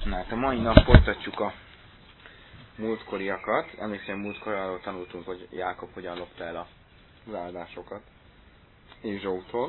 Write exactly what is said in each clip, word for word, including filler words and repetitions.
Na hát a mai nap folytatjuk a múltkoriakat. Emlékszem, múltkor arról tanultunk, hogy Jákob hogyan lopta el az áldásokat Ézsautól.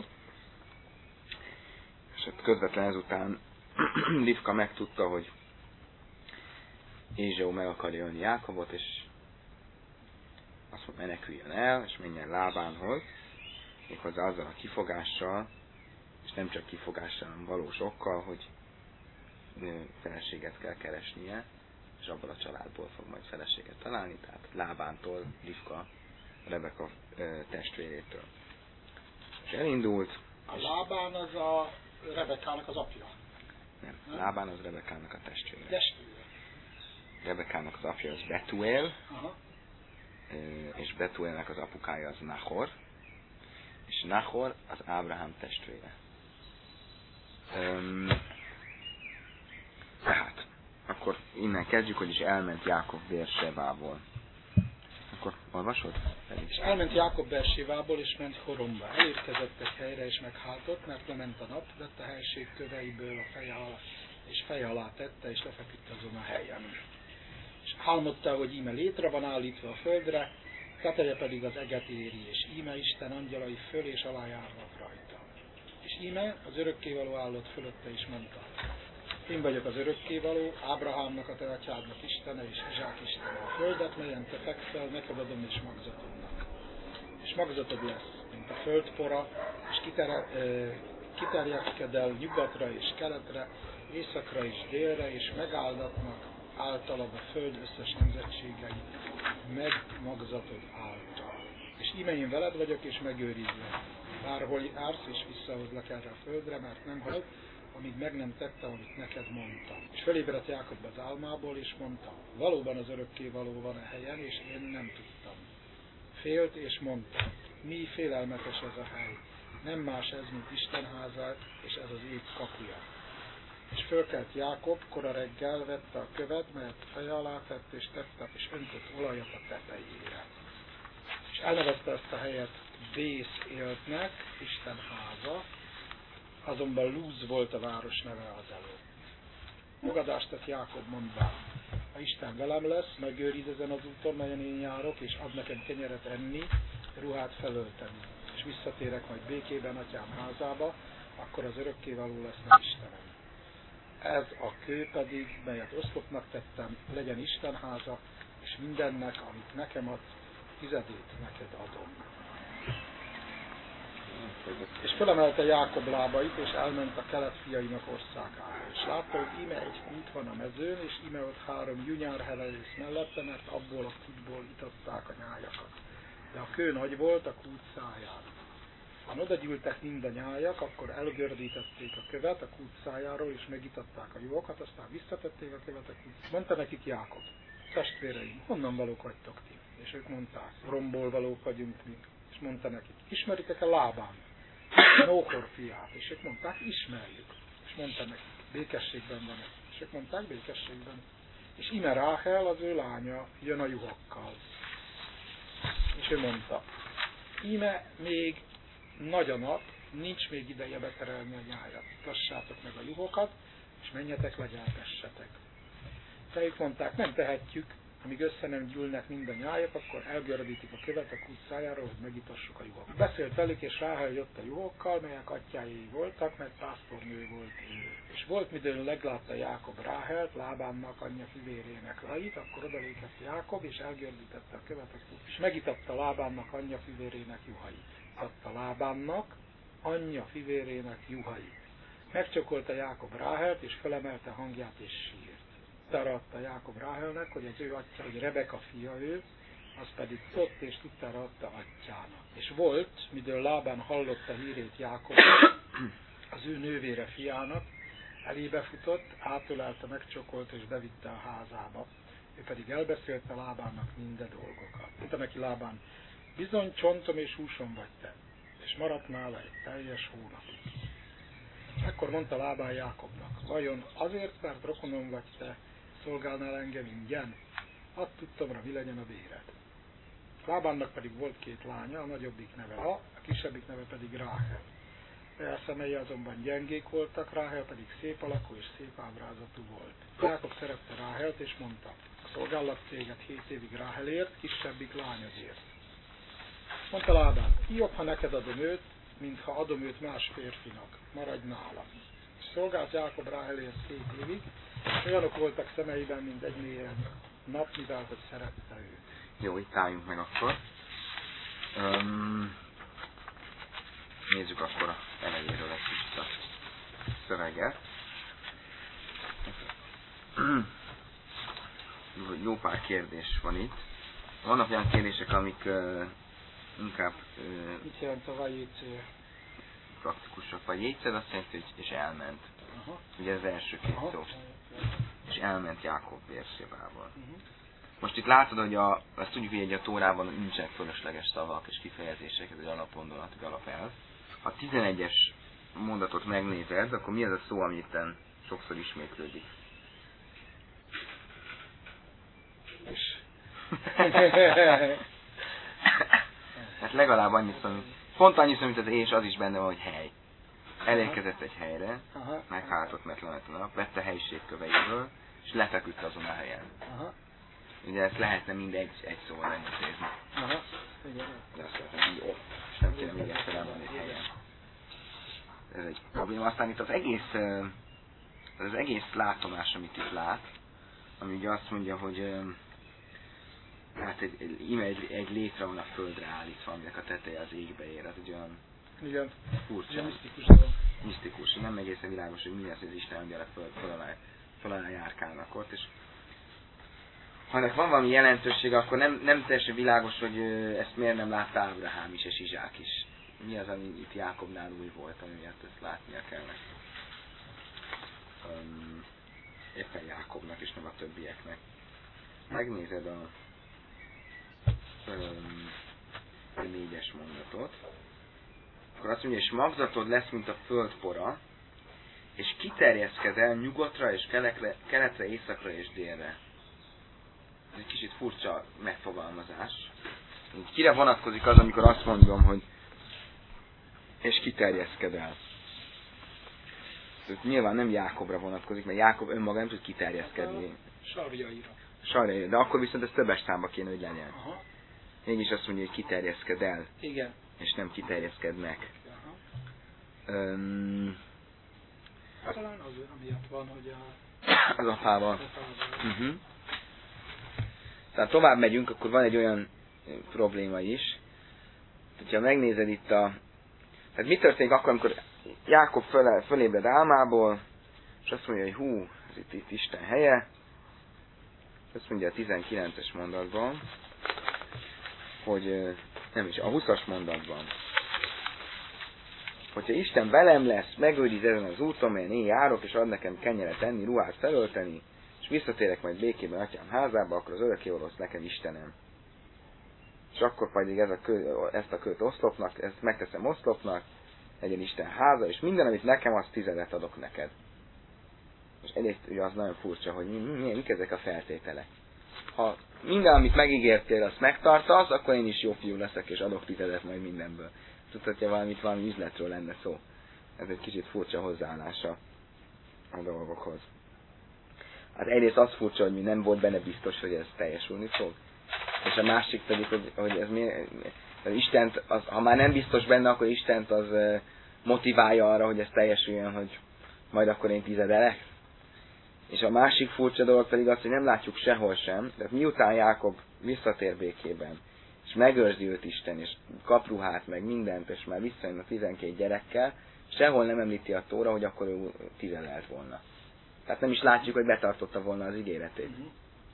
És hát közvetlen ezután Rivka megtudta, hogy Ézsau meg akarja ölni Jákobot, és azt mondja, meneküljön el, és menjen Lábánhoz, méghozzá azzal a kifogással, és nem csak kifogással, hanem valós okkal, hogy feleséget kell keresnie, és abból a családból fog majd feleséget találni, tehát Lábántól, Rivka, Rebeka testvérétől. És elindult. A és Lábán az a Rebekának az apja. Nem, nem? Lábán az Rebekának a testvére. Testvére. Rebekának az apja az Betuel, Aha. és Betuelnek az apukája az Nahor, és Nahor az Ábrahám testvére. Um, tehát, akkor innen kezdjük, hogy is elment Jákob Bérsebából. Akkor olvasod? És elment Jákob Bérsévából, és ment Horomba. Elérkezett egy helyre, és meghátott, mert lement a nap, vett a helység köveiből a feje alá, és feje alá tette, és lefeküdt azon a helyen. És álmodta, hogy íme létre van állítva a földre, teteje pedig az eget éri, és íme Isten angyalai föl és alá járnak rajta. És íme az örökkévaló állott fölötte, és mondta: én vagyok az örökkévaló, Ábrahámnak, a te atyádnak Istene, és Izsák Istene. A földet, melyen te fekszel, neked adom és magzatodnak. És magzatod lesz, mint a földpora, és kiterjeszked el nyugatra és keletre, északra és délre, és megáldatnak általad a föld összes nemzetségei, meg magzatod által. És íme én veled vagyok, és megőrizlek. Bárhol jársz, és visszahozlak erre a földre, mert nem hal, amíg meg nem tette, amit neked mondtam. És felébredt Jákob az álmából, és mondta: valóban az örökkévaló van a helyen, és én nem tudtam. Félt, és mondta: mi félelmetes ez a hely. Nem más ez, mint Isten háza, és ez az ég kapuja. És fölkelt Jákob, kora reggel vette a követ, melyet feje alá tett, és tette, és öntött olajat a tetejére. És elnevezte ezt a helyet Bész-éltnek, Isten háza, azonban Lúz volt a város neve az előtt. Fogadást tett Jákob, mondván: ha Isten velem lesz, megőriz ezen az úton, melyen én járok, és ad nekem kenyeret enni, ruhát felölteni, és visszatérek majd békében atyám házába, akkor az örökkévaló lesz meg Istenem. Ez a kő pedig, melyet oszlopnak tettem, legyen Isten háza, és mindennek, amit nekem ad, tizedét neked adom. És felemelte Jákob lábait, és elment a kelet fiainak országába. És látta, hogy íme egy kút van a mezőn, és íme ott három junyárheverész mellette, mert abból a kútból itatták a nyájakat. De a kő nagy volt a kút száján. Ha oda gyűltek mind a nyájak, akkor elgördítették a követ a kút szájáról, és megitatták a juhokat, aztán visszatették a követ a kút. Mondta nekik Jákob: testvéreim, honnan valók vagytok ti? És ők mondták: Romból valók vagyunk mi. És mondta nekik: ismeritek-e Lábán, Nóhor fiát? És ők mondták: ismerjük. És mondta nekik: békességben van-e? És ők mondták: békességben. És íme Ráhel, az ő lánya, jön a juhokkal. És ő mondta: íme még nagy a nap, nincs még ideje beterelni a nyájat. Tassátok meg a juhokat, és menjetek, legyeltessetek. De ők mondták: nem tehetjük, amíg össze nem gyűlnek mind a nyájak, akkor elgördítik a követ a kút szájáról, hogy megitassuk a juhokat. Beszélt velük, és Ráhel jött a juhokkal, melyek atyájai voltak, mert pásztornő volt ő. És volt, midőn leglátta Jákob Ráhelt, Lábánnak, anyja fivérének rajt, akkor odalépett Jákob, és elgördítette a követ a kút, és megitatta Lábánnak, anyja fivérének juhait. Adta Lábánnak, anyja fivérének juhait. Megcsokolta Jákob Ráhelt, és felemelte hangját, és sírt. Tudtára adta Jákob Ráhelnek, hogy az ő atya, hogy Rebeka fia ő, az pedig tudott, és tudtára adta atyának. És volt, midől Lábán hallotta hírét Jákob, az ő nővére fiának, elébe futott, átölelte, megcsokolt, és bevitte a házába. Ő pedig elbeszélte Lábánnak minden dolgokat. Mondta neki Lábán: bizony csontom és húsom vagy te, és maradt nála egy teljes hónapig. Ekkor mondta Lábán Jákobnak: vajon azért, mert rokonom vagy te, szolgálnál engem ingyen? Hadd tudtomra, mi legyen a béred. Lábánnak pedig volt két lánya, a nagyobbik neve A, a kisebbik neve pedig Ráhel. Lea szemei azonban gyengék voltak, Ráhel pedig szép alakú és szép ábrázatú volt. Jákob szerette Ráhelt és mondta, a szolgálat téged hét évig Ráhelért, kisebbik lányodért. Mondta Lában, jobb, ha neked adom őt, mint ha adom őt más férfinak, maradj nálam. És szolgált Jákob Ráhelért hét évig, és olyanok voltak szemeiben, mint egy mélyen nap, mivel hogy szerette őt. Jó, itt álljunk meg akkor. Um, nézzük akkor a elejéről egy kicsit a szöveget. Jó pár kérdés van itt. Vannak olyan kérdések, amik uh, inkább uh, mit jelent a vajécé? Praktikusak. Vagy jétszer azt jelenti, hogy és elment. Aha. Ugye az első két Aha. szó. És elment Jákob Bérsébával. Uh-huh. Most itt látod, hogy a, azt tudjuk, hogy a Tórában nincsenek fölösleges szavak és kifejezések, ez egy alapgondolat, egy alapelv. Ha a tizenegyes mondatot megnézed, akkor mi az a szó, ami itten sokszor ismétlődik? És hát legalább annyit szó, pont annyit szó, mint az és, az is benne van, hogy hely. Elérkezett egy helyre, aha. meghálltott, mert lemet a nap, vette helyiség köveiből, és lefeküdt azon a helyen. Aha. Ugye ezt lehetne mindegy egy szóval elintézni. Aha. Igen. De azt lehetne, hogy ott, és nem kéne még egyszer elmondani egy helyen. Ez egy probléma. Aztán itt az egész, az egész látomás, amit itt lát, ami ugye azt mondja, hogy hát egy, egy, íme egy, egy létre van a földre állítva, aminek a teteje az égbe ér. Az egy olyan igen. furcsa. Misztikus dolog. Misztikus. Nem egészen világos, hogy mi az, hogy az Isten angyalak föl, föl, alá, föl alá járkálnak ott. És ha ennek van valami jelentősége, akkor nem, nem teljesen világos, hogy ezt miért nem látta Ábrahám is és Izsák is. Mi az, ami itt Jákobnál új volt, ami miatt ezt látnia kellene. Um, éppen Jákobnak és nem a többieknek. Megnézed a, um, a négyes mondatot. Akkor azt mondja, és magzatod lesz, mint a földpora, és kiterjeszked el nyugatra és keletre, keletre, északra és délre. Ez egy kicsit furcsa megfogalmazás. Kire vonatkozik az, amikor azt mondom, hogy és kiterjeszked el? Ez nyilván nem Jákobra vonatkozik, mert Jákob önmaga nem tud kiterjeszkedni. Sarjaira. Sarjaira, de akkor viszont ez többes számba kéne, hogy legyen. Aha. Mégis azt mondja, hogy kiterjeszked el, Igen. és nem kiterjeszkednek. Aha. Um, Talán az, amiatt van, hogy a... az apával. Uh-huh. Uh-huh. Tehát tovább megyünk, akkor van egy olyan probléma is. Ha megnézed itt a... Tehát mi történik akkor, amikor Jákob föl, fölébred álmából, és azt mondja, hogy hú, ez itt, itt Isten helye. Azt mondja a tizenkilences mondatban, hogy nem is, a huszas mondatban, hogyha Isten velem lesz, megőriz ezen az úton, melyen én járok, és ad nekem kenyeret enni, ruhát felölteni, és visszatérek majd békében atyám házába, akkor az örökké orosz nekem Istenem. És akkor pedig ez a kő, ezt a kőt oszlopnak, ezt megteszem oszlopnak, legyen Isten háza, és minden, amit nekem, azt tizedet adok neked. És egyrészt ugye az nagyon furcsa, hogy mi, mi, mik ezek a feltételek. Ha minden, amit megígértél, azt megtartasz, akkor én is jó fiú leszek, és adok tizedet majd mindenből. Tudod, hogyha valamit, valami üzletről lenne szó. Ez egy kicsit furcsa hozzáállása a dolgokhoz. Hát egyrészt az furcsa, hogy mi nem volt benne biztos, hogy ez teljesülni fog. És a másik pedig, hogy, hogy ez mi, az Istent, az, ha már nem biztos benne, akkor Istent az motiválja arra, hogy ez teljesüljön, hogy majd akkor én tizedelek. És a másik furcsa dolog pedig az, hogy nem látjuk sehol sem, de miután Jákob visszatér békében, és megőrzi őt Isten, és kap ruhát, meg mindent, és már visszajön a tizenkét gyerekkel, sehol nem említi a Tóra, hogy akkor ő tizedelt volna. Tehát nem is látjuk, hogy betartotta volna az ígéretét. Uh-huh.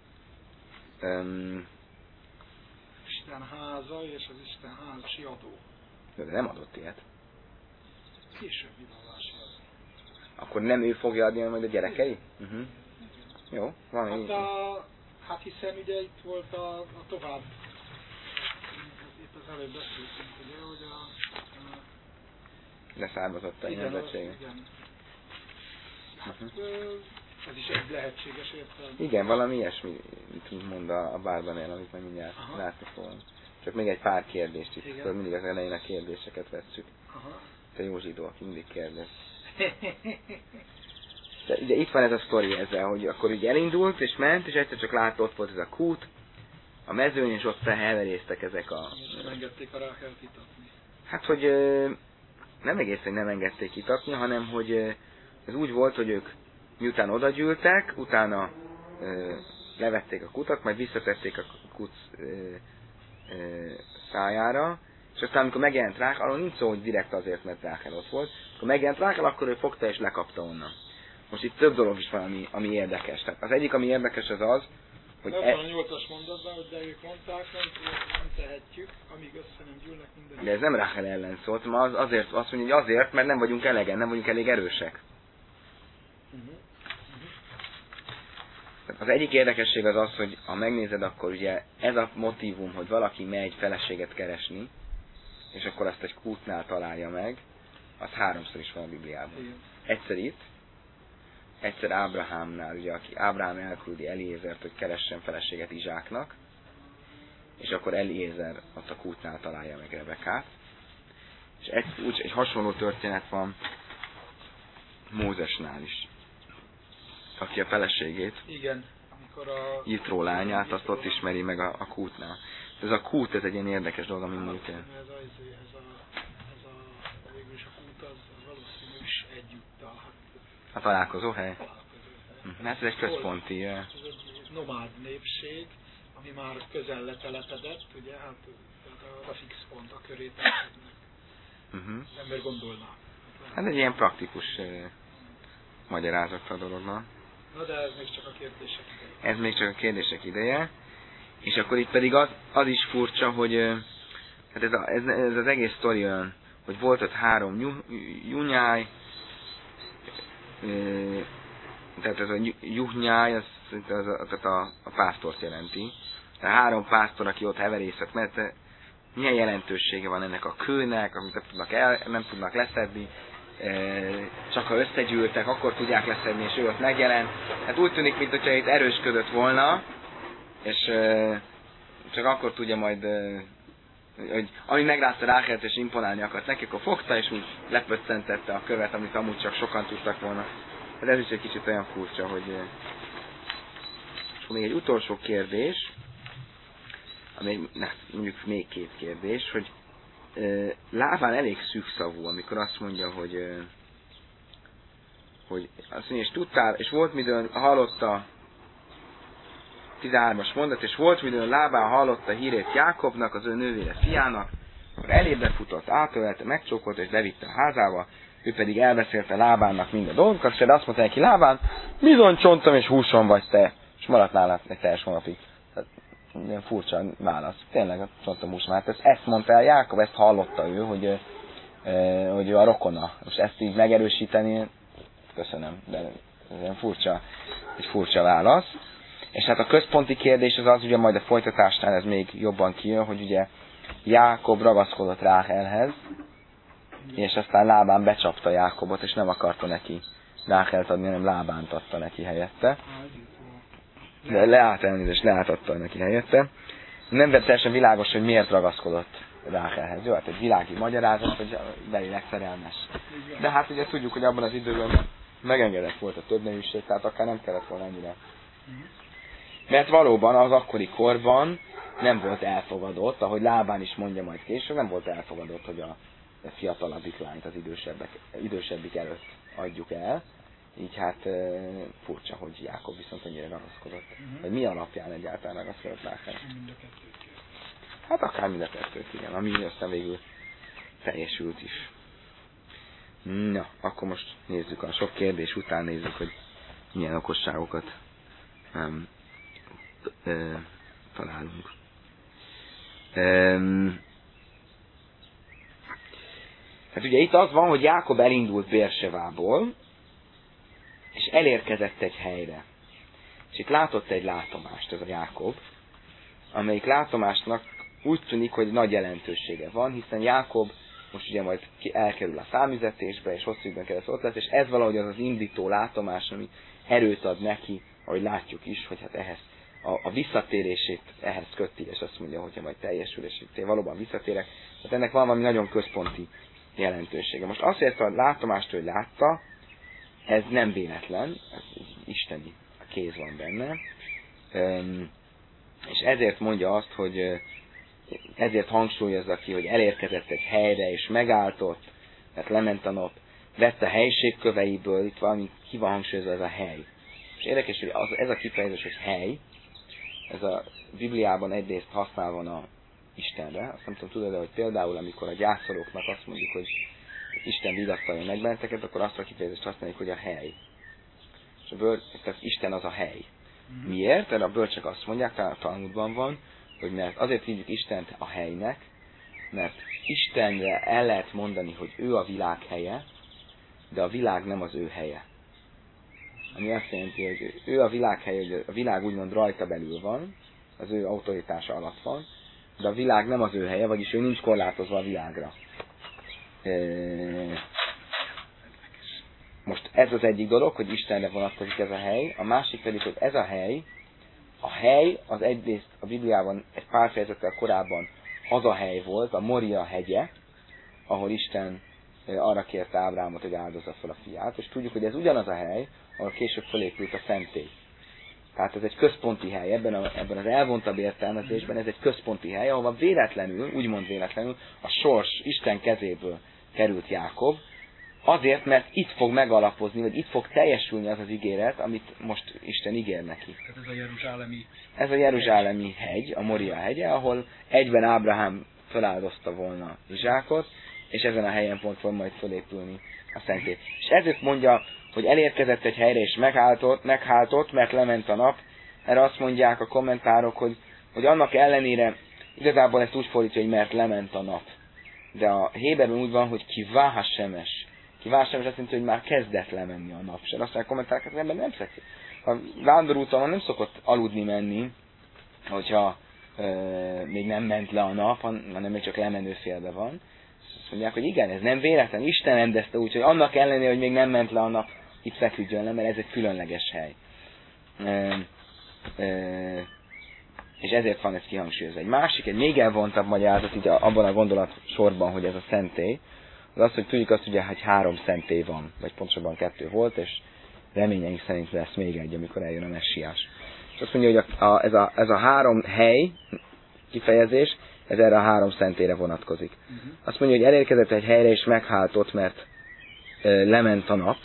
Um, Isten háza és az Isten házasi adó. de nem adott ilyet. Későbbi vallási adó. Akkor nem ő fogja adni, majd a gyerekei? Uh-huh. Jó, van Hát, így. a, hát hiszen ugye itt volt a, a tovább. Itt az előbb beszéltünk, ugye, hogy a... a Leszármazott a nemzetség. Igen. Hát, Uh-huh. ez is egy lehetséges értelme. Igen, valami ilyesmi mond a, a bárban el, amit majd mindjárt Aha. látni fogunk. Csak még egy pár kérdést itt, Igen. akkor mindig az elején a kérdéseket vesszük. Aha. Te jó zsidó, aki mindig kérdez. De ugye itt van ez a sztori ezzel, hogy akkor ugye elindult és ment, és egyszer csak látta, ott volt ez a kút, a mezőn, és ott felheveréztek ezek a... Nem engedték a Ráhelt itatni. Hát, hogy nem egészen nem engedték itatni, hanem, hogy ez úgy volt, hogy ők miután odagyűltek, utána levették a kutat, majd visszatették a kut szájára, és aztán amikor megjelent Ráhel, arról nincs szó, hogy direkt azért, mert Ráhel ott volt, amikor megjelent Ráhel, akkor ő fogta és lekapta onnan. Most itt több dolog is van, ami, ami érdekes. Tehát az egyik, ami érdekes, az az, hogy... Ez van a nyolcas mondatban, hogy de ők mondták, nem, nem tehetjük, amíg össze nem gyűlnek minden. De ez nem Ráhel ellen szólt, mert az, azért, azt mondja, hogy azért, mert nem vagyunk elegen, nem vagyunk elég erősek. Uh-huh. Uh-huh. Az egyik érdekesség az az, hogy ha megnézed, akkor ugye ez a motívum, hogy valaki megy feleséget keresni, és akkor azt egy kútnál találja meg, az háromszor is van a Bibliában. Igen. Egyszer itt, egyszer Ábrahámnál, ugye, aki Ábrahám elküldi Eliézert, hogy keressen feleséget Izsáknak, és akkor Eliézer ott a kútnál találja meg Rebekát. És egy, úgy, egy hasonló történet van Mózesnál is, aki a feleségét, igen, amikor a... Jitró lányát, azt ott ismeri meg a, a kútnál. Ez a kút, ez egy ilyen érdekes dolog, ami múlik el. Ez a, ez a, ez a, végül is a kút az, az valószínű is együtt a... A találkozó hely? Találkozó hely. Hát ez egy központi... Ez egy nomád népség, ami már közel letelepedett, ugye, hát tehát a fix pont a körét telepednek. Uh-huh. Ember gondolná. Hát egy ilyen praktikus uh, magyarázat a dolognak. Na de ez még csak a kérdések ideje. Ez még csak a kérdések ideje. És akkor itt pedig az, az is furcsa, hogy uh, hát ez, a, ez, ez az egész sztori olyan, hogy volt ott három junyáj, uh, tehát ez a juhnyáj, az, az, az, az a, a pásztort jelenti. Tehát három pásztor, aki ott heverészett, mert milyen jelentősége van ennek a kőnek, amit nem tudnak, el, nem tudnak leszedni, csak ha összegyűltek, akkor tudják leszedni, és ő ott megjelent. Hát úgy tűnik, mintha itt erősködött volna, és csak akkor tudja majd, hogy ami meglátta Ráhelt és imponálni akart neki, akkor fogta, és úgy lepöccentette a követ, amit amúgy csak sokan tudtak volna. Hát ez is egy kicsit olyan furcsa, hogy... És még egy utolsó kérdés, ami, na, mondjuk még két kérdés, hogy uh, Lábán elég szűkszavú, amikor azt mondja, hogy uh, hogy azt mondja, és tudtál, és volt midőn hallotta tizenhármas mondat, és volt midőn Lábán hallotta hírét Jákobnak, az ő nővére fiának, akkor elébe futott, átölelte, megcsókolta, és levitte a házába, ő pedig elbeszélte Lábánnak mind a dolgokat, és azt mondta neki, Lábán, bizony csontom és húsom vagy te, és maradt nála egy teljes hónapig. Ilyen furcsa válasz. Tényleg, csontom húsom, hát ezt, ezt mondta el Jákob, ezt hallotta ő, hogy, e, hogy ő a rokona. Most ezt így megerősíteni, köszönöm, de ez ilyen furcsa, egy furcsa válasz. És hát a központi kérdés az az, ugye majd a folytatásnál ez még jobban kijön, hogy ugye Jákob ragaszkodott Ráhelhez, és aztán Lábán becsapta Jákobot, és nem akarta neki Ráhelt adni, hanem Lábánt adta neki helyette. De leállt elnézést, leáltatta neki helyette. Nem vett teljesen világos, hogy miért ragaszkodott Ráhelhez. Jó, hát egy világi magyarázat, hogy belileg szerelmes. De hát ugye tudjuk, hogy abban az időben megengedett volt a többneműség, tehát akár nem kellett volna ennyire. Mert valóban az akkori korban nem volt elfogadott, ahogy Lábán is mondja majd később, nem volt elfogadott, hogy a fiatalabbik lányt az idősebbek, idősebbik előtt adjuk el. Így hát e, furcsa, hogy Jákob viszont annyira ragaszkodott. Uh-huh. Vagy mi alapján egyáltalán ragaszkodott Ráhelhez? Mind a kettőt. Hát akár mind a kettőt, igen. Ami aztán végül teljesült is. Na, akkor most nézzük a sok kérdés után, nézzük, hogy milyen okosságokat um, e, találunk. Um, hát ugye itt az van, hogy Jákob elindult Bérsevából, és elérkezett egy helyre. És itt látott egy látomást ez a Jákob, amelyik látomásnak úgy tűnik, hogy nagy jelentősége van, hiszen Jákob most ugye majd elkerül a számüzetésbe, és hosszú időn keresztül ott lesz, és ez valahogy az az indító látomás, ami erőt ad neki, ahogy látjuk is, hogy hát ehhez a, a visszatérését ehhez köti, és azt mondja, hogyha majd teljesül, és én valóban visszatérek. Tehát ennek van valami nagyon központi jelentősége. Most azt, hogy a látomást, hogy látta, ez nem véletlen, ez isteni kéz van benne, és ezért mondja azt, hogy ezért hangsúlyozza ki, hogy elérkezett egy helyre, és megálltott, mert lement a nap, vett a helység köveiből, itt valami ki van hangsúlyozva ez a hely. És érdekes, hogy az, ez a kifejezés, hogy hely, ez a Bibliában egyrészt használva van a Istenre. Azt nem tudom, tudod, hogy például, amikor a gyászolóknak azt mondjuk, hogy Isten vigasztalja meg benneteket, akkor azt a kifejezést használjuk, hogy a hely. És a bölcs, tehát Isten az a hely. Mm. Miért? Mert a bölcsek azt mondják, talán a Talmudban van, hogy mert azért hívjuk Istent a helynek, mert Istenre el lehet mondani, hogy ő a világ helye, de a világ nem az ő helye. Ami azt jelenti, hogy ő a világ helye, hogy a világ úgymond rajta belül van, az ő autoritása alatt van, de a világ nem az ő helye, vagyis ő nincs korlátozva a világra. Most ez az egyik dolog, hogy Istenre vonatkozik ez a hely, a másik pedig, hogy ez a hely, a hely az egyrészt a Bibliában egy pár fejezettel korábban hazahely volt, a Moria hegye, ahol Isten arra kérte Ábrámot, hogy áldozza fel a fiát, és tudjuk, hogy ez ugyanaz a hely, ahol később felépült a szentély. Tehát ez egy központi hely, ebben, a, ebben az elvontabb értelmezésben ez egy központi hely, ahol véletlenül, úgymond véletlenül, a sors Isten kezéből került Jákob, azért, mert itt fog megalapozni, vagy itt fog teljesülni az az ígéret, amit most Isten ígér neki. Ez a jeruzsálemi Ez a jeruzsálemi hegy, a Moria hegye, ahol egyben Ábrahám feláldozta volna Izsákot, és ezen a helyen pont fog majd felépülni a szentély. És ezért mondja, hogy elérkezett egy helyre és megháltott, megháltott, mert lement a nap. Erre azt mondják a kommentárok, hogy, hogy annak ellenére, igazából ezt úgy fordítja, hogy mert lement a nap. De a héberben úgy van, hogy kivá-semes. Kivá-semes azt jelenti, hogy már kezdett lemenni a nap. És azt mondják a kommentárok, hogy az ember nem szokott. A vándorúton nem szokott aludni menni, hogyha e, még nem ment le a nap, hanem még csak lemenő félbe van. Azt mondják, hogy igen, ez nem véletlen. Isten rendezte úgy, hogy annak ellenére, hogy még nem ment le a nap, itt feküdjön le, mert ez egy különleges hely. E, e, és ezért van ez kihangsúlyozva. Egy másik, egy még elvontabb magyarázat, így abban a gondolat sorban, hogy ez a szentély, az az, hogy tudjuk azt, ugye, hogy három szentély van, vagy pontosabban kettő volt, és reményeink szerint lesz még egy, amikor eljön a messiás. És azt mondja, hogy a, a, ez, a, ez a három hely kifejezés, ez erre a három szentélyre vonatkozik. Uh-huh. Azt mondja, hogy elérkezett egy helyre, és megháltott, mert e, lement a nap.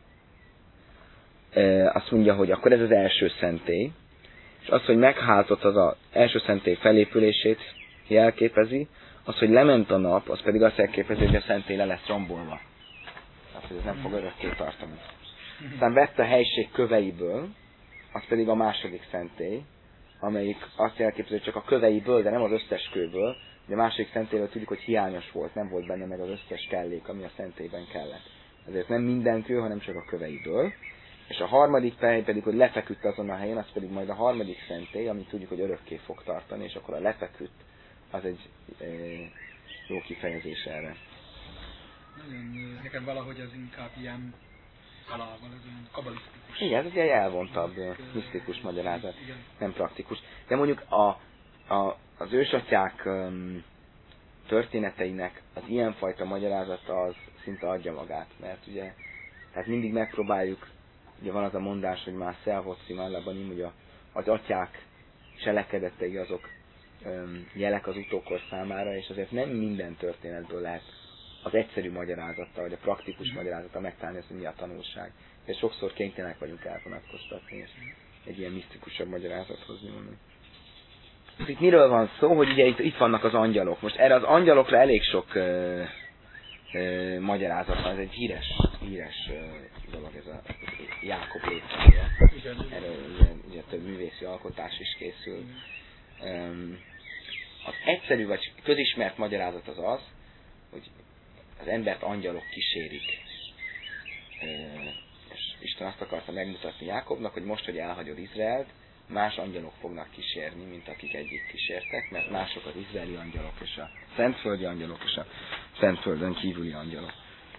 E, azt mondja, hogy akkor ez az első szentély. És az, hogy megháltott, az az első szentély felépülését jelképezi, az, hogy lement a nap, az pedig azt jelképezi, hogy a szentély le lesz rombolva. Tehát, hogy ez nem fog örökké tartani. Aztán vett a helység köveiből, az pedig a második szentély, amelyik azt jelképezi, hogy csak a köveiből, de nem az összes kőből, de a második szentélyről tudjuk, hogy hiányos volt, nem volt benne meg az összes kellék, ami a szentélyben kellett. Ezért nem minden kő, hanem csak a köveiből. És a harmadik hely pedig, hogy lefeküdt azon a helyen, az pedig majd a harmadik szentély, amit tudjuk, hogy örökké fog tartani, és akkor a lefeküdt, az egy e, jó kifejezés erre. Nagyon, nekem valahogy ez inkább ilyen halálval, ez ilyen kabalisztikus. Igen, ez egy ilyen elvontabb, misztikus magyarázat, nem praktikus. De mondjuk a, a, az ősatyák um, történeteinek az ilyenfajta magyarázata az szinte adja magát, mert ugye, tehát mindig megpróbáljuk, ugye van az a mondás, hogy már szelvoszi mállabanim, ugye az atyák cselekedetei azok um, jelek az utókor számára, és azért nem minden történetből lehet az egyszerű magyarázata, vagy a praktikus magyarázata megtalálni, hogy mi a tanulság. És sokszor kénytelenek vagyunk elvonatkoztatni, és egy ilyen misztikusabb magyarázat hozni mondani. Itt miről van szó, hogy ugye itt, itt vannak az angyalok. Most erre az angyalokra elég sok uh, uh, magyarázat van, ez egy híres, híres uh, dolog, ez a Jákob létszája. Erről ugye, ugye több művészi alkotás is készül. Um, az egyszerű vagy közismert magyarázat az az, hogy az embert angyalok kísérik. Uh, és Isten azt akarta megmutatni Jákobnak, hogy most, hogy elhagyod Izraelt, más angyalok fognak kísérni, mint akik egyik kísértek, mert mások az izraeli angyalok, és a szentföldi angyalok, és a szentföldön kívüli angyalok.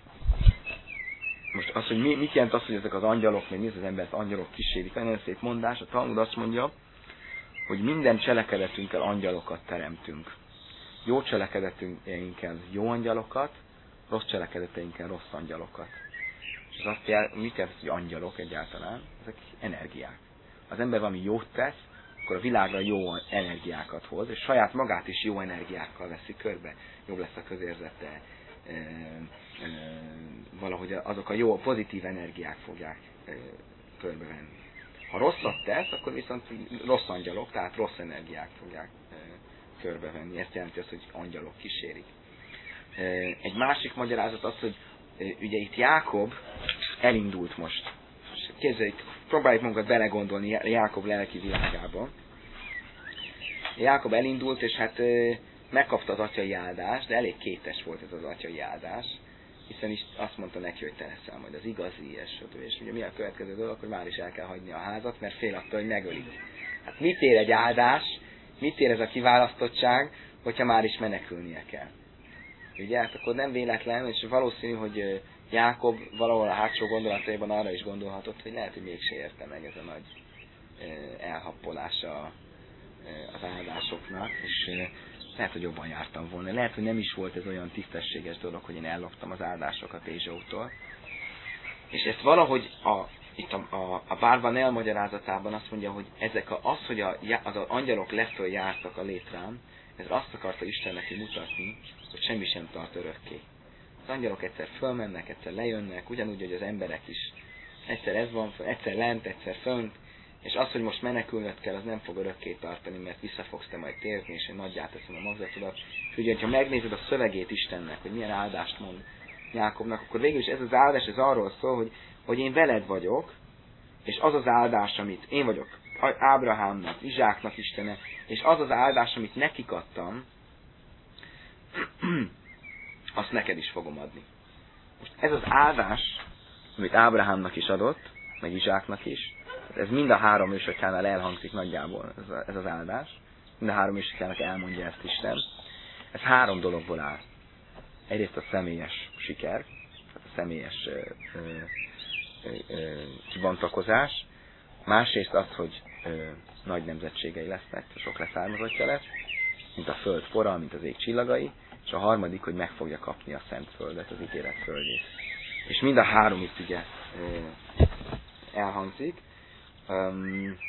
Most az, hogy mi, mit jelent az, hogy ezek az angyalok, meg mi az az embert angyalok kísérik, nagyon szép mondás, a Talmud azt mondja, hogy minden cselekedetünkkel angyalokat teremtünk. Jó cselekedetünkkel jó angyalokat, rossz cselekedeteinkkel rossz angyalokat. És az azt jel, mit jelent, hogy angyalok egyáltalán? Ezek energiák. Az ember valami jót tesz, akkor a világra jó energiákat hoz, és saját magát is jó energiákkal veszi körbe. Jobb lesz a közérzete, e, e, valahogy azok a jó, pozitív energiák fogják e, körbevenni. Ha rosszat tesz, akkor viszont rossz angyalok, tehát rossz energiák fogják e, körbevenni. Ezt jelenti azt, hogy angyalok kísérik. E, egy másik magyarázat az, hogy e, ugye itt Jákob elindult most. Képzeljük, próbáljuk magunkat belegondolni Jákob lelki világába. Jákob elindult, és hát e, megkapta az atyai áldást, de elég kétes volt ez az atyai áldás, hiszen is azt mondta neki, hogy te leszel majd az igazi, és, és ugye mi a következő dolog, akkor már is el kell hagyni a házat, mert fél attól, hogy megölik. Hát mit ér egy áldás, mit ér ez a kiválasztottság, hogyha már is menekülnie kell. Ugye, hát akkor nem véletlen, és valószínű, hogy Jákob valahol a hátsó gondolataiban arra is gondolhatott, hogy lehet, hogy mégse érte meg ez a nagy elhappolása az áldásoknak, és lehet, hogy jobban jártam volna. Lehet, hogy nem is volt ez olyan tisztességes dolog, hogy én elloptam az áldásokat Ézsautól. És ezt valahogy a, itt a, a, a bárban elmagyarázatában azt mondja, hogy ezek a, az, hogy a, az a angyalok lefelől jártak a létrán, ez azt akarta Isten neki mutatni, hogy semmi sem tart örökké. Az angyalok egyszer fölmennek, egyszer lejönnek, ugyanúgy, hogy az emberek is. Egyszer ez van, egyszer lent, egyszer fönt, és az, hogy most menekülnöd kell, az nem fog örökké tartani, mert vissza fogsz te majd térni, és én nagyját teszem a magzatodat. És ugye, ha megnézed a szövegét Istennek, hogy milyen áldást mond Jákobnak, akkor végül is ez az áldás, ez arról szól, hogy, hogy én veled vagyok, és az az áldás, amit én vagyok Ábrahámnak, Izsáknak Istene, és az az áldás, amit nekik adtam, azt neked is fogom adni. Most ez az áldás, amit Ábrahámnak is adott, meg Izsáknak is, ez mind a három ősatyánál elhangzik nagyjából ez, a, ez az áldás. Mind a három ősatyának elmondja ezt Isten. Ez három dologból áll. Egyrészt a személyes siker, a személyes ö, ö, ö, ö, kibontakozás. Másrészt az, hogy ö, nagy nemzetségei lesznek, sok leszármazottja lesz, mint a föld pora, mint az ég csillagai. És a harmadik, hogy meg fogja kapni a szent földet, az ígéret földjét. És mind a három itt ugye ö, elhangzik. Um,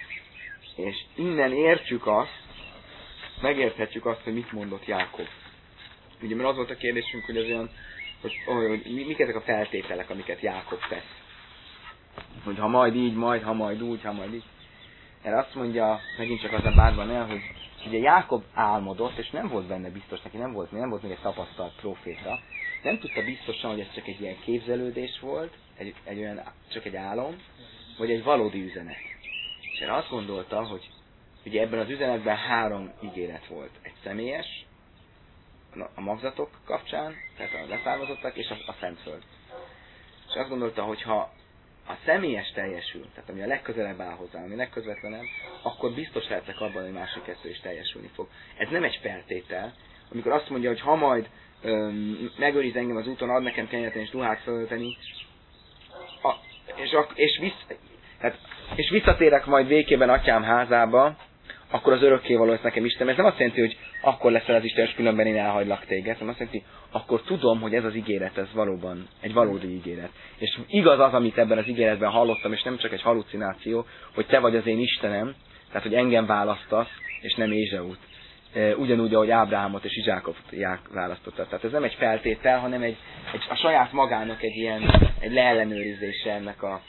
és innen értjük azt, megérthetjük azt, hogy mit mondott Jákob. Ugye, mert az volt a kérdésünk, hogy az olyan, hogy, hogy mik ezek a feltételek, amiket Jákob tesz. Hogy ha majd így, majd, ha majd úgy, ha majd így. Erre azt mondja, megint csak az a bárban el, hogy ugye Jákob álmodott, és nem volt benne biztos, neki nem volt, nem volt még egy tapasztalt próféta. Nem tudta biztosan, hogy ez csak egy ilyen képzelődés volt, egy, egy olyan, csak egy álom, vagy egy valódi üzenet. És erre azt gondolta, hogy ugye ebben az üzenetben három ígéret volt. Egy személyes, a magzatok kapcsán, tehát a leszármazottak, és a, a Szentföld. És azt gondolta, hogy ha a személyes teljesül, tehát ami a legközelebb áll hozzá, ami legközvetlenebb, akkor biztos lehetek abban, hogy másik kettő is teljesülni fog. Ez nem egy feltétel, amikor azt mondja, hogy ha majd öm, megőriz engem az úton, ad nekem kenyeret és ruhát fölteni, a, és, a, és, vissz, tehát, és visszatérek majd végében atyám házába, akkor az örökkévaló lesz nekem Isten. Ez nem azt jelenti, hogy akkor leszel az Isten, és különben én elhagylak téged, hanem azt jelenti, akkor tudom, hogy ez az ígéret, ez valóban egy valódi ígéret. És igaz az, amit ebben az ígéretben hallottam, és nem csak egy halucináció, hogy te vagy az én Istenem, tehát, hogy engem választasz, és nem Ézsaut. Ugyanúgy, ahogy Ábrahámot és Izsákot választottad. Tehát ez nem egy feltétel, hanem egy, egy, a saját magának egy ilyen, egy leellenőrizése ennek a,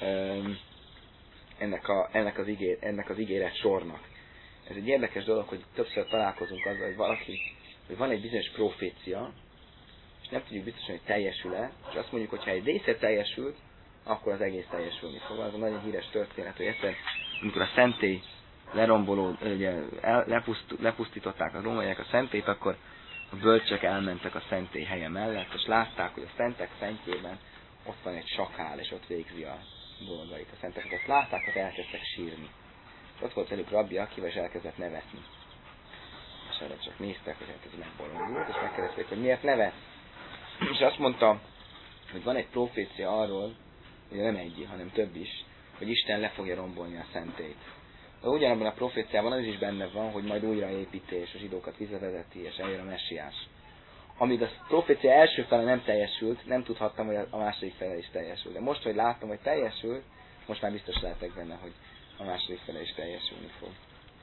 ennek, a, ennek, az ígér, ennek az ígéret sornak. Ez egy érdekes dolog, hogy többször találkozunk azzal, hogy valaki, hogy van egy bizonyos profécia, és nem tudjuk biztosan, hogy teljesül-e, és azt mondjuk, hogy ha egy része teljesült, akkor az egész teljesülni fog. Az a nagyon híres történet, hogy egyszer, amikor a szentély leromboló, ugye, el, lepuszt, lepusztították a rómaiak a szentét, akkor a bölcsök elmentek a szentély helye mellett, és látták, hogy a szentek szentjében ott van egy sakál, és ott végzi a dolgait. A szentek ott látták, hogy elkezdtek sírni. És ott volt velük rabbi, akivel is elkezdett nevetni. És erre csak néztek, hogy hát ez megbolondult, és megkérdezték, hogy miért nevet. És azt mondta, hogy van egy profécia arról, ugye nem egy, hanem több is, hogy Isten le fogja rombolni a szentét. De ugyanabban a proféciában az is benne van, hogy majd újraépíti, és a zsidókat visszavezeti, és eljön a messiás. amíg a profécia első fele nem teljesült, nem tudhattam, hogy a második fele is teljesül. De most, hogy láttam, hogy teljesült, most már biztos lehetek benne, hogy a második fele is teljesülni fog.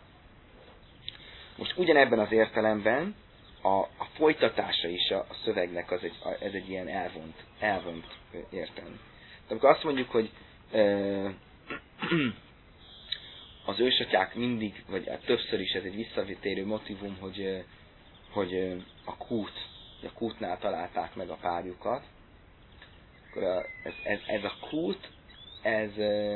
Most ugyanebben az értelemben a, a folytatása is a, a szövegnek az egy, a, ez egy ilyen elvont, elvont értelem. De amikor azt mondjuk, hogy ö, az ősatyák mindig, vagy többször is ez egy visszavitérő motivum, hogy, hogy a kút, a kútnál találták meg a párjukat, akkor a, ez, ez, ez a kút, ez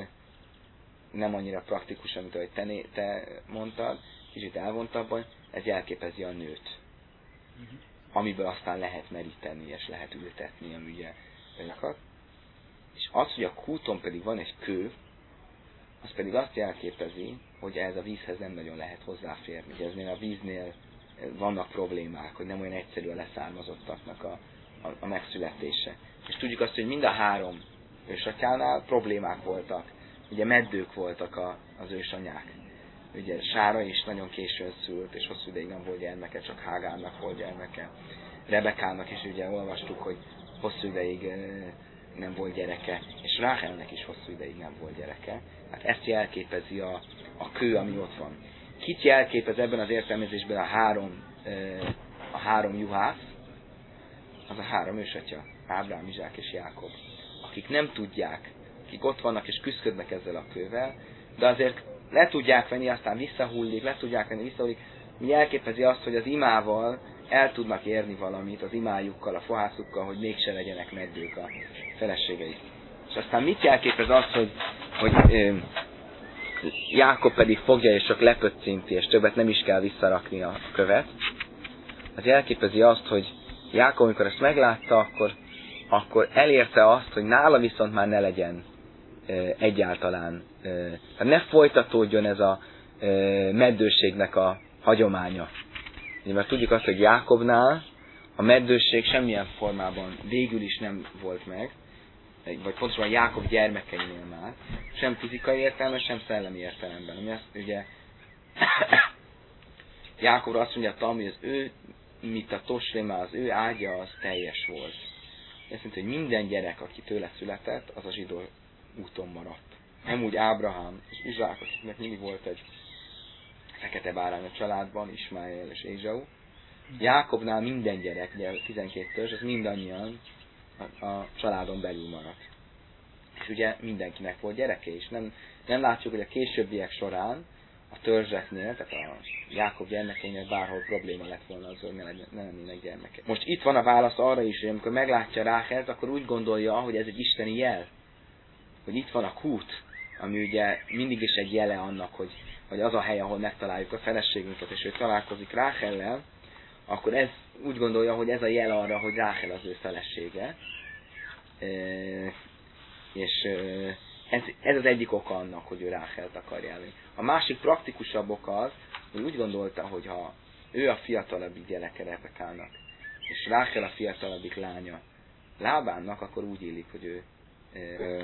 nem annyira praktikus, mint ahogy te, te mondtad, kicsit elvontabban, ez jelképezi a nőt, uh-huh. amiből aztán lehet meríteni, és lehet ültetni a műgyakat. És az, hogy a kúton pedig van egy kő, az pedig azt jelképezi, hogy ez a vízhez nem nagyon lehet hozzáférni. Ugye eznél a víznél vannak problémák, hogy nem olyan egyszerű a leszármazottaknak a, a, a megszületése. És tudjuk azt, hogy mind a három ősatyánál problémák voltak. Ugye meddők voltak a, az ősanyák. Ugye Sára is nagyon későn szült, és hosszú ideig nem volt gyermeke, csak Hágárnak volt gyermeke. Rebekának is ugye olvastuk, hogy hosszú ideig nem volt gyereke, és Ráhelnek is hosszú ideig nem volt gyereke. Hát ezt jelképezi a, a kő, ami ott van. Kit jelképez ebben az értelmezésben a három, a három juhász? Az a három ősatya, Ábrám, Izsák és Jákob. Akik nem tudják, akik ott vannak és küszködnek ezzel a kővel, de azért le tudják venni, aztán visszahullik, le tudják venni, visszahullik, mi jelképezi azt, hogy az imával el tudnak érni valamit, az imájukkal, a fohászukkal, hogy mégse legyenek meddők a feleségeik. És aztán mit jelképez az, hogy, hogy ö, Jákob pedig fogja és csak lepöccinti, és többet nem is kell visszarakni a követ? Az jelképezi azt, hogy Jákob, amikor ezt meglátta, akkor, akkor elérte azt, hogy nála viszont már ne legyen ö, egyáltalán, ö, ne folytatódjon ez a ö, meddőségnek a hagyománya. Mert tudjuk azt, hogy Jákobnál a meddőség semmilyen formában végül is nem volt meg, vagy pontosan Jákob gyermekeinél már, sem fizikai értelemben, sem szellemi értelemben. Ami azt ugye Jákobra azt mondja, Talmud, hogy az ő, mint a tosléma, az ő ágya, az teljes volt. Ezt mondja, hogy minden gyerek, aki tőle született, az a zsidó úton maradt. Nem úgy Ábrahám és Izsák, akiknek mindig volt egy fekete bárány a családban, Ismáel és Ézsau. Jákobnál minden gyerek, ugye tizenkét törzs, az mindannyian a, a családon belül maradt. És ugye mindenkinek volt gyereke, és nem, nem látjuk, hogy a későbbiek során a törzseknél, tehát a Jákob gyermekeinél bárhol probléma lett volna az, hogy ne, legyen, ne lennének gyermekek. Most itt van a válasz arra is, hogy amikor meglátja Ráhelt, akkor úgy gondolja, hogy ez egy isteni jel. Hogy itt van a kút, ami ugye mindig is egy jele annak, hogy, hogy az a hely, ahol megtaláljuk a feleségünket, és ő találkozik Ráhellel, akkor ez úgy gondolja, hogy ez a jel arra, hogy Ráhel az ő felesége. E, és ez, ez az egyik oka annak, hogy ő Ráhelt akarja elni. A másik praktikusabb oka az, hogy úgy gondolta, hogy ha ő a fiatalabbik gyereke Rebekának, és Ráhel a fiatalabbik lánya Lábánnak, akkor úgy illik, hogy ő ö,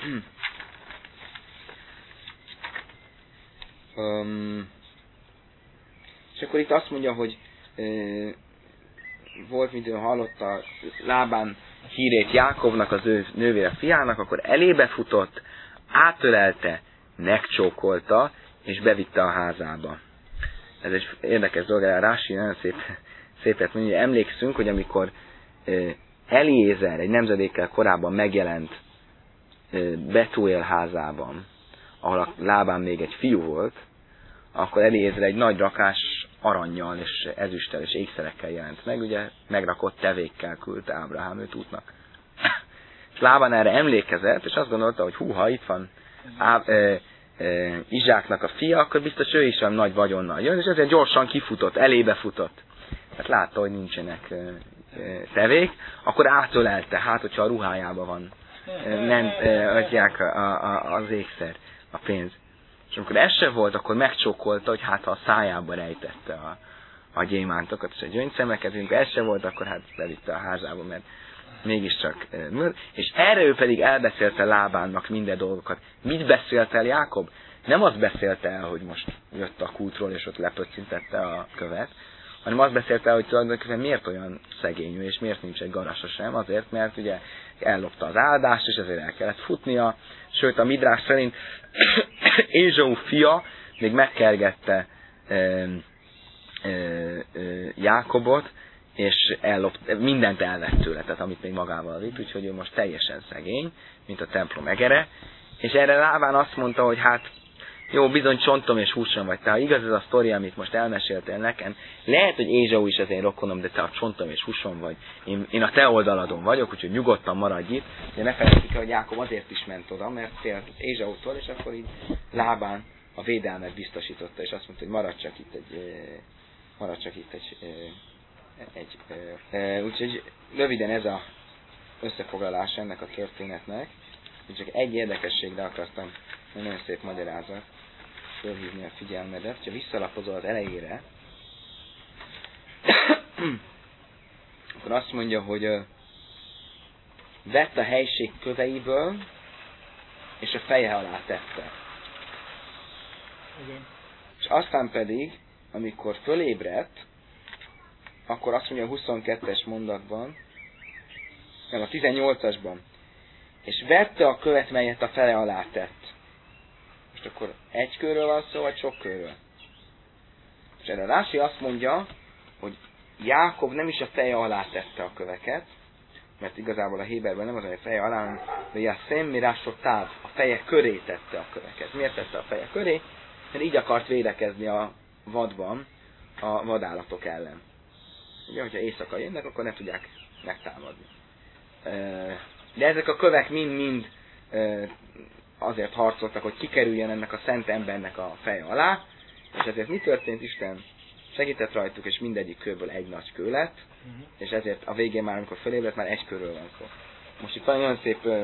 Um, és akkor itt azt mondja, hogy uh, volt, mint ő hallotta Lábán hírét Jákobnak, az ő nővére fiának, akkor elébe futott, átölelte, megcsókolta, és bevitte a házába. Ez egy érdekes dolog, a Rási nagyon szép, szépet mondja, emlékszünk, hogy amikor uh, Eliézer egy nemzedékkel korábban megjelent uh, Betúél házában, ahol a Lábán még egy fiú volt, akkor Eliézer egy nagy rakás arannyal és ezüsttel és ékszerekkel jelent meg, ugye megrakott tevékkel küldte Ábrahám őt útnak. És Lábán erre emlékezett, és azt gondolta, hogy húha, itt van Á, e, e, Izsáknak a fia, akkor biztos ő is olyan nagy vagyonnal jön, és ezért gyorsan kifutott, elébe futott. Tehát látta, hogy nincsenek e, e, tevék, akkor átölelte, hát hogyha a ruhájában van, e, nem e, adják a, a, az ékszer, a pénz. És amikor ez se volt, akkor megcsókolta, hogy hát ha a szájába rejtette a, a gyémántokat és a gyöngyszemeket, amikor ez se volt, akkor hát bevitte a házába, mert mégiscsak műl. És erre ő pedig elbeszélte Lábánnak minden dolgokat. Mit beszélt el Jákob? Nem azt beszélte el, hogy most jött a kútról, és ott lepöccintette a követ, hanem azt beszélte, hogy tulajdonképpen miért olyan szegény ő, és miért nincs egy garasa sem, azért, mert ugye ellopta az áldást, és ezért el kellett futnia, sőt a Midrás szerint Ézsau fia még megkergette e, e, e, Jákobot, és ellopt, mindent elvett tőle, tehát amit még magával vitt, úgyhogy ő most teljesen szegény, mint a templom egere, és erre Láván azt mondta, hogy hát jó, bizony csontom és húsom vagy te, ha igaz ez a sztori, amit most elmeséltél nekem, lehet, hogy Ézsau is az én rokonom, de te a csontom és húsom vagy, én, én a te oldaladon vagyok, úgyhogy nyugodtan maradj itt, de ne felejtsük el, hogy Jákob azért is ment oda, mert félt Ézsautól, és akkor így Láván a védelmet biztosította, és azt mondta, hogy maradj csak itt egy, maradj csak itt egy, egy, egy úgyhogy röviden ez a összefoglalás ennek a történetnek, csak egy érdekességre akartam, nagyon szép magyarázat, fölhívni a figyelmedet. Ha visszalapozol az elejére, akkor azt mondja, hogy uh, vett a helység köveiből, és a feje alá tette. Igen. És aztán pedig, amikor fölébredt, akkor azt mondja a huszonkettes mondatban, nem, a tizennyolcasban, és vette a követ, melyet a feje alá tett. Most akkor egy körről van szó, vagy sok körről? És erre Rási azt mondja, hogy Jákob nem is a feje alá tette a köveket, mert igazából a Héberben nem az, hogy a feje alá, hanem hogy a szemmirások táv, a feje köré tette a köveket. Miért tette a feje köré? Mert így akart védekezni a vadban a vadállatok ellen. Ugye, hogyha éjszaka jönnek, akkor ne tudják megtámadni. De ezek a kövek mind-mind azért harcoltak, hogy kikerüljen ennek a szent embernek a feje alá, és ezért mi történt? Isten segített rajtuk, és mindegyik kőből egy nagy kő lett, uh-huh. és ezért a végén már, amikor fölébredt, már egy körről van szó. Most itt van nagyon szép ö,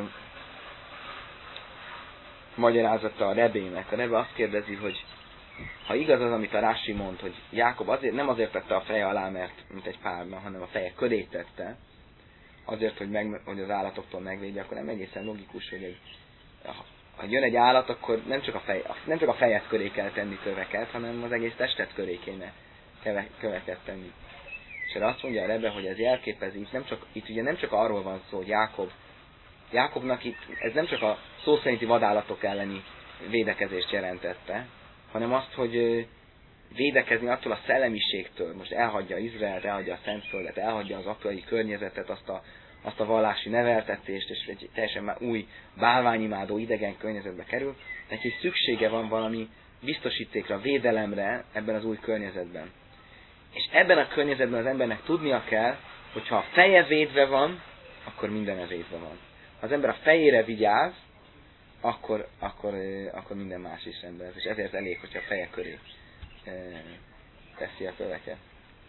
magyarázata a Rebének. A Rebe azt kérdezi, hogy ha igaz az, amit a Rási mond, hogy Jákob azért, nem azért tette a feje alá, mert mint egy párna, hanem a feje köré tette, azért, hogy, meg, hogy az állatoktól megvédje, akkor nem egészen logikus, hogy egy, ha jön egy állat, akkor nem csak, a fej, nem csak a fejet köré kell tenni köveket, hanem az egész testet köré kéne köveket tenni. És erre azt mondja a Rebbe, hogy ez jelképezi, itt, nem csak, itt ugye nem csak arról van szó, hogy Jákob, Jákobnak itt, ez nem csak a szó szerinti vadállatok elleni védekezést jelentette, hanem azt, hogy védekezni attól a szellemiségtől, most elhagyja Izraelt, elhagyja a Szentföldet, elhagyja az apai környezetet, azt a, azt a vallási neveltetést, és egy teljesen már új bálványimádó idegen környezetbe kerül, neki szüksége van valami biztosítékra, védelemre ebben az új környezetben. És ebben a környezetben az embernek tudnia kell, hogy ha a feje védve van, akkor minden védve van. Ha az ember a fejére vigyáz, akkor, akkor, akkor minden más is rendben lesz. És ezért elég, hogyha a feje köré teszi a köveket.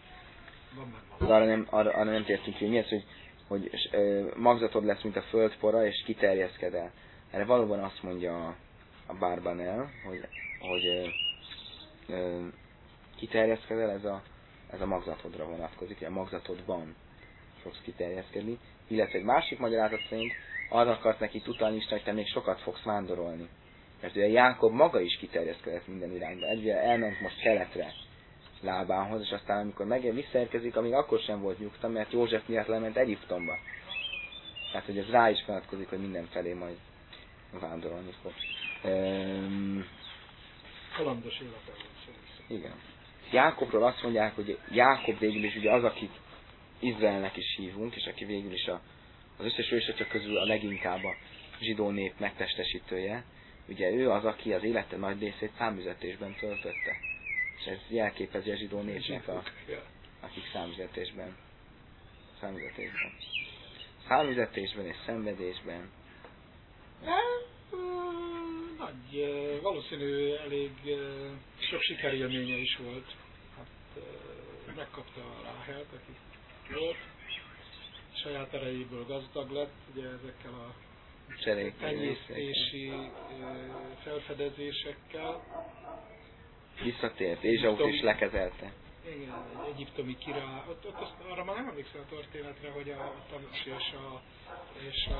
Arra nem, arra, arra nem tértünk ki, mi az, hogy, hogy magzatod lesz, mint a földpora, és kiterjeszked el. Erre valóban azt mondja a, a Barbanel, hogy, hogy ö, ö, kiterjeszked el, ez a, ez a magzatodra vonatkozik, a magzatodban fogsz kiterjeszkedni. Illetve egy másik magyarázat szerint arra akart neki utalni Isten, hogy te még sokat fogsz vándorolni. Mert ugye Jákob maga is kiterjeszkedett minden irányba. Egyre elment most keletre Lábánhoz, és aztán amikor meg visszaérkezik, amíg akkor sem volt nyugta, mert József miatt lement Egyiptomba. Tehát, hogy ez rá is vonatkozik, hogy mindenfelé majd vándorolni fog. Um, Kalandos élete volt. Igen. Jákobról azt mondják, hogy Jákob végül is ugye az, akit Izraelnek is hívunk, és aki végül is a, az összes ősöcsök közül a leginkább a zsidó nép megtestesítője. Ugye ő az, aki az élete nagy részét számüzetésben töltötte. És ez jelképezi a zsidó népnek, a, akik számüzetésben, számüzetésben. Számüzetésben és szenvedésben. Nagy, valószínű elég sok sikerélménye is volt. Hát megkapta a Ráhelt, aki volt. Saját erejéből gazdag lett, ugye ezekkel a tenyésztési felfedezésekkel. Visszatért, Ézsaut is lekezelte. Igen, egy egyiptomi király. Ott, ott azt, arra már nem emlékszem a történetre, hogy a tanucs és a, és a